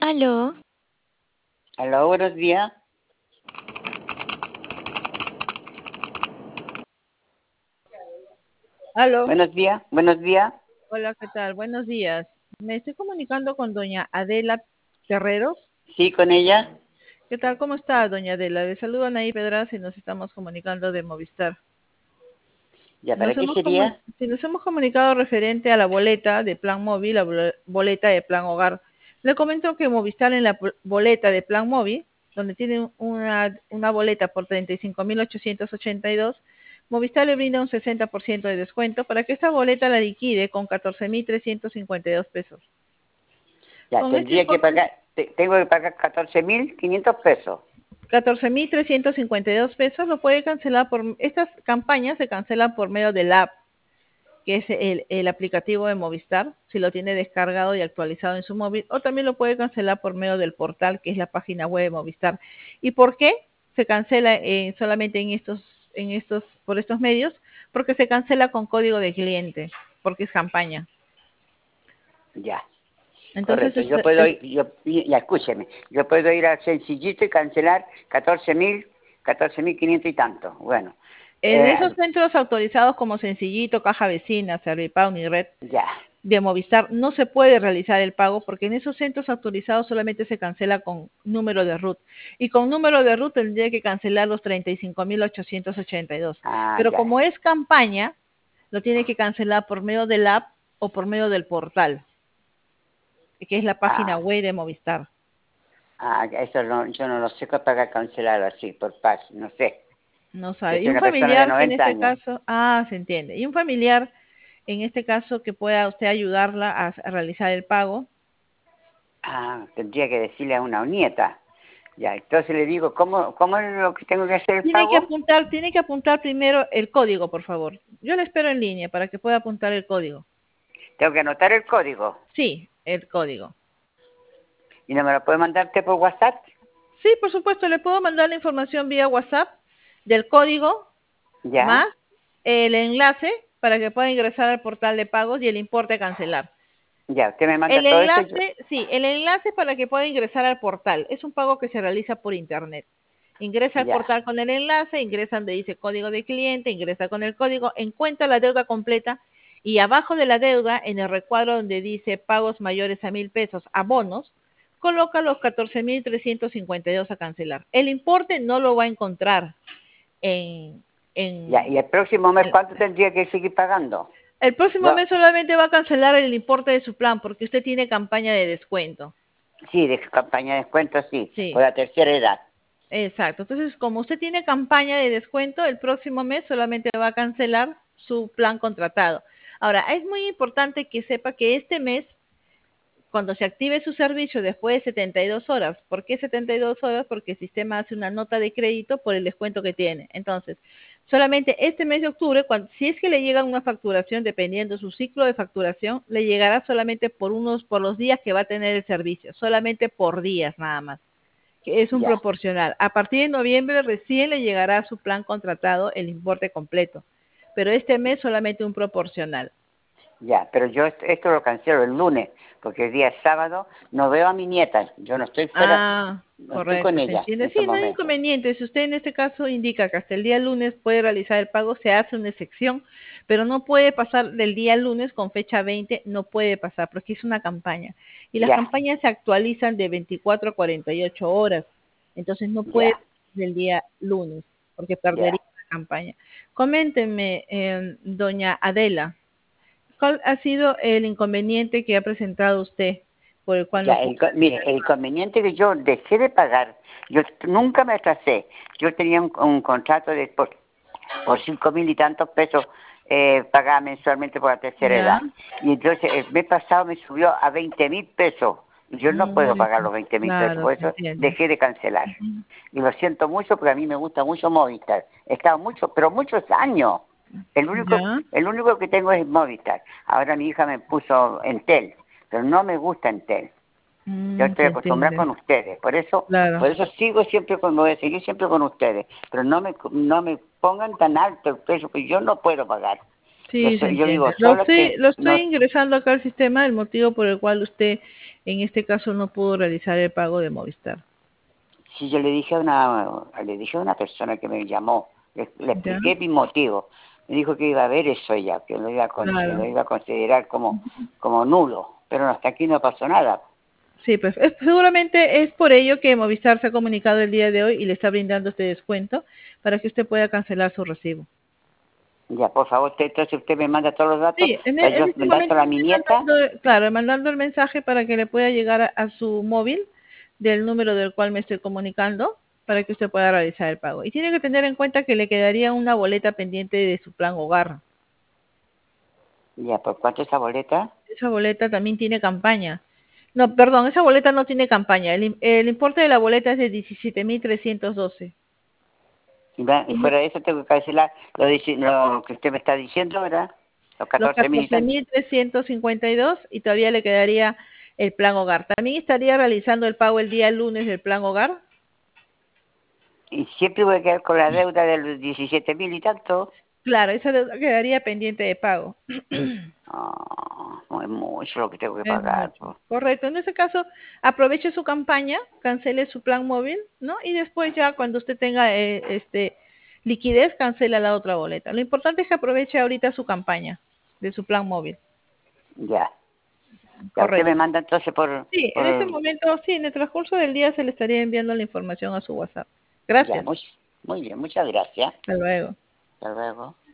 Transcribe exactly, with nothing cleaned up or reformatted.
Aló, Hola, buenos días. Aló, Buenos días, buenos días. hola, ¿qué tal? Buenos días. Me estoy comunicando con doña Adela Terreros. Sí, con ella. ¿Qué tal? ¿Cómo está, doña Adela? Le saludo a Naí Pedraza y nos estamos comunicando de Movistar. ¿Ya para Nos qué hemos, comu- sería? sí, nos hemos comunicado referente a la boleta de plan móvil, la bol- boleta de plan hogar. Le comento que Movistar en la bo- boleta de plan móvil, donde tiene una, una boleta por treinta y cinco mil ochocientos ochenta y dos, Movistar le brinda un sesenta por ciento de descuento para que esta boleta la liquide con catorce mil trescientos cincuenta y dos pesos. Ya, Con este tendría que importe, pagar, te- tengo que pagar catorce mil quinientos pesos. catorce mil trescientos cincuenta y dos pesos lo puede cancelar por, estas campañas se cancelan por medio del app, que es el, el aplicativo de Movistar, si lo tiene descargado y actualizado en su móvil, o también lo puede cancelar por medio del portal, que es la página web de Movistar. ¿Y por qué se cancela eh, solamente en estos, en estos, por estos medios? Porque se cancela con código de cliente, porque es campaña. Ya, Entonces, correcto. es, Yo puedo es- ir, yo, ya escúcheme, yo puedo ir al sencillito y cancelar catorce mil, catorce mil quinientos y tanto. Bueno, en eh, esos centros autorizados como Sencillito, Caja Vecina, Servipago, Red ya, de Movistar no se puede realizar el pago porque en esos centros autorizados solamente se cancela con número de RUT. Y con número de RUT tendría que cancelar los treinta y cinco mil ochocientos ochenta y dos. ah, Pero ya, como es campaña, lo tiene que cancelar por medio del app o por medio del portal, que es la página ah, web de Movistar. ah, eso no, yo no lo sé para cancelar así, por paz, no sé. No Yo sabe. Y soy un una persona de familiar que en noventa este años. caso, ah, se entiende. Y un familiar en este caso que pueda usted ayudarla a, a realizar el pago. Ah, tendría que decirle a una nieta. Ya, entonces le digo, ¿cómo, cómo es lo que tengo que hacer el Tiene que pago? apuntar, tiene que apuntar primero el código, por favor. Yo le espero en línea para que pueda apuntar el código. Tengo que anotar el código. Sí, el código. ¿Y no me lo puede mandarte por WhatsApp? Sí, por supuesto, le puedo mandar la información vía WhatsApp del código más Ya, el enlace para que pueda ingresar al portal de pagos y el importe a cancelar. ya, usted me manda El todo eso. Yo, enlace, sí, el enlace para que pueda ingresar al portal. Es un pago que se realiza por internet. Ingresa al ya, portal con el enlace, ingresa donde dice código de cliente, ingresa con el código, encuentra la deuda completa y abajo de la deuda, en el recuadro donde dice pagos mayores a mil pesos, abonos, coloca los catorce mil trescientos cincuenta y dos a cancelar. El importe no lo va a encontrar en, ya. en, ¿Y el próximo mes en cuánto tendría que seguir pagando? el próximo Yo, mes solamente va a cancelar el importe de su plan porque usted tiene campaña de descuento. sí, de campaña de descuento, sí, por Sí, la tercera edad. exacto. Entonces, como usted tiene campaña de descuento, el próximo mes solamente va a cancelar su plan contratado. Ahora, es muy importante que sepa que este mes, cuando se active su servicio después de setenta y dos horas, ¿por qué setenta y dos horas? Porque el sistema hace una nota de crédito por el descuento que tiene. Entonces, solamente este mes de octubre, cuando, si es que le llega una facturación, dependiendo su ciclo de facturación, le llegará solamente por unos, por los días que va a tener el servicio, solamente por días nada más, que es un Ya, proporcional. A partir de noviembre recién le llegará a su plan contratado el importe completo, pero este mes solamente un proporcional. ya. Pero yo est- esto lo cancelo el lunes, porque el día sábado no veo a mi nieta. Yo no estoy fuera, Ah, no estoy con correcto, se ella en entiende. ese Sí, no hay momento. inconveniente. Si usted en este caso indica que hasta el día lunes puede realizar el pago, se hace una excepción, pero no puede pasar del día lunes con fecha veinte, no puede pasar porque es una campaña. Y las Ya, campañas se actualizan de veinticuatro a cuarenta y ocho horas. Entonces no puede ya, pasar del día lunes porque ya. perdería la campaña. Coméntenme, eh, doña Adela, ¿cuál ha sido el inconveniente que ha presentado usted por el cual no Ya, puede el, co- mire, el inconveniente que yo dejé de pagar, yo nunca me atrasé. Yo tenía un, un contrato de por, por cinco mil y tantos pesos eh, pagaba mensualmente por la tercera ya? edad. Y entonces el mes pasado me subió a veinte mil pesos. Y yo no puedo Mm, pagar los veinte mil pesos, claro, por se eso entiende. dejé de cancelar. Ujú. Y lo siento mucho porque a mí me gusta mucho Movistar. He estado mucho, pero muchos años. El único, Ya. el único que tengo es Movistar. Ahora mi hija me puso Entel, pero no me gusta Entel. Yo Mm, estoy se acostumbrada entiende. con ustedes, por eso, Claro. por eso sigo siempre con, voy a seguir siempre con ustedes, pero no me, no me pongan tan alto el precio que yo no puedo pagar. Sí, se Eso, yo entiende. digo, Lo solo estoy, que lo estoy no, ingresando acá al sistema, el motivo por el cual usted en este caso no pudo realizar el pago de Movistar. si yo le dije a una, le dije a una persona que me llamó, le, le ¿Ya? expliqué mi motivo, me dijo que iba a ver eso ya, que lo iba a, con- que lo Claro. iba a considerar como, como nulo, pero hasta aquí no pasó nada. Sí, pues es- seguramente es por ello que Movistar se ha comunicado el día de hoy y le está brindando este descuento para que usted pueda cancelar su recibo. Ya, por favor, usted, entonces usted me manda todos los datos Sí, en, para e- en yo este momento mandárselo a mi estoy nieta. mandando, claro, mandando el mensaje para que le pueda llegar a, a su móvil del número del cual me estoy comunicando para que usted pueda realizar el pago. Y tiene que tener en cuenta que le quedaría una boleta pendiente de su plan hogar. Ya, ¿por cuánto esa boleta? Esa boleta también tiene campaña. No, perdón, esa boleta no tiene campaña. El, im- el importe de la boleta es de diecisiete mil trescientos doce. Y, va- y Tiene fuera de eso tengo que cancelar lo, dici- lo que usted me está diciendo, ¿verdad? Los los catorce mil y catorce tantos. mil trescientos cincuenta y dos y todavía le quedaría el plan hogar. También estaría realizando el pago el día lunes del plan hogar. Y siempre voy a quedar con la deuda de los diecisiete mil y tanto. Claro, esa deuda quedaría pendiente de pago. Ah, no es mucho lo que tengo que Es pagar, mucho. pues. Correcto. En ese caso, aproveche su campaña, cancele su plan móvil, ¿no? Y después ya cuando usted tenga eh, este liquidez, cancela la otra boleta. Lo importante es que aproveche ahorita su campaña de su plan móvil. Ya. Ya usted me Correcto. manda entonces por, Sí, en este por momento, sí, en el transcurso del día se le estaría enviando la información a su WhatsApp. ya, Gracias. muy, muy bien, muchas gracias. Hasta luego. Hasta luego.